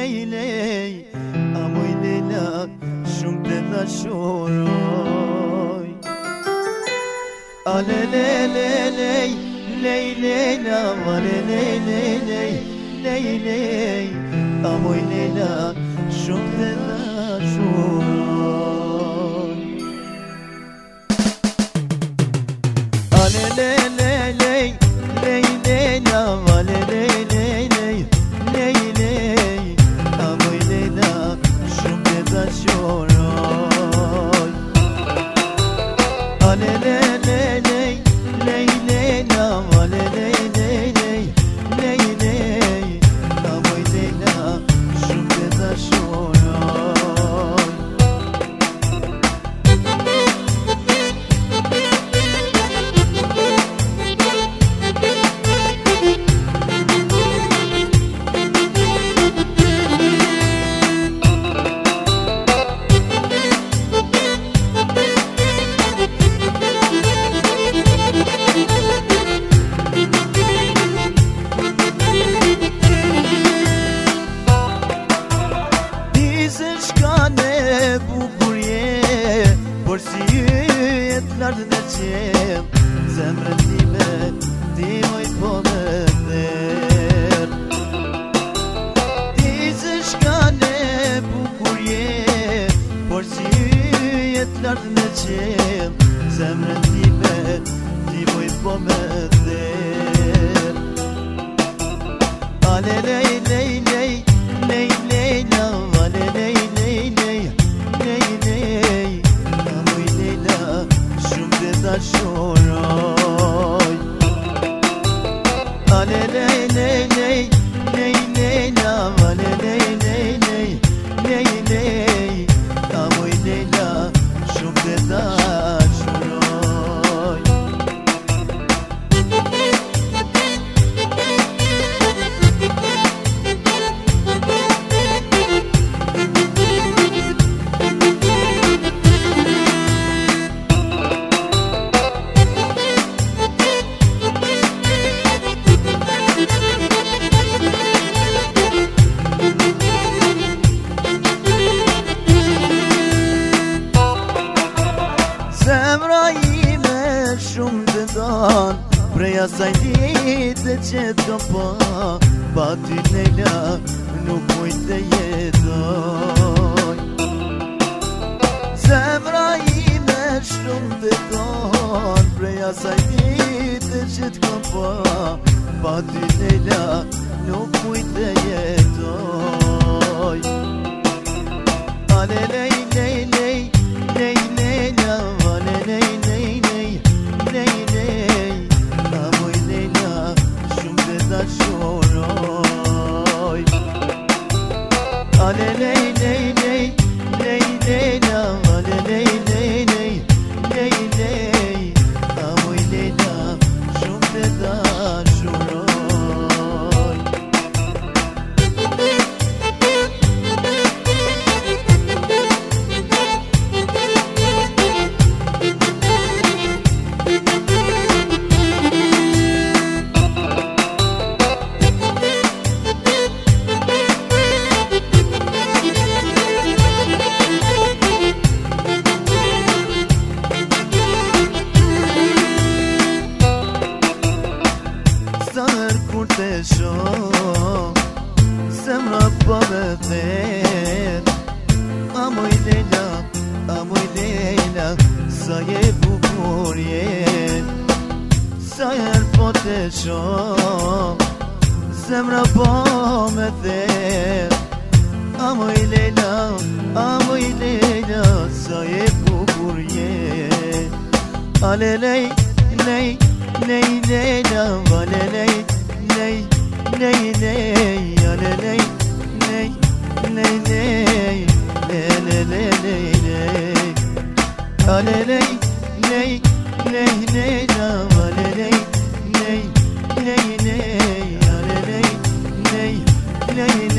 lej Amuj Lejla shumë të dashuroj Ale lej Lejla Ale lej Amuj Lejla shumë të dashuroj Ale lej Lejla Ale lej Amuj Lejla shumë të dashuroj Ale lej Lejla Ale lej Amuj Lejla shumë të dashuroj Por si yjet lartë në qel Zemrën time ti moj po me ther Ti se shkane bukur je Por si yjet lartë në qel Zemrën time ti moj po me ther Ale lej Lejla Ale lej Amuj Lejla shumë të dashuroj Ale lej Lejla Ale lej Amuj Lejla shumë të dashuroj Zemra ime shumë të dan Prej asaj dite që të pa ty Lejla nuk mujt të jetoj Zemra ime shumë të dan Prej asaj dite që të pa ty Lejla nuk mujt të jetoj Ale lej Lejla Ale lej Amuj Lejla shumë të dashuroj Ale lej Lejla Ale lej Amuj Lejla shumë të dashuroj Kur të shoh Zemra po me thet Amuj Lejla Sa je bukur je Sa her po të shoh Zemra po me thet Amuj Lejla Sa je bukur je Ale lej Lejla Ale lej Ale lej Ale lej Lejla Ale lej Ale lej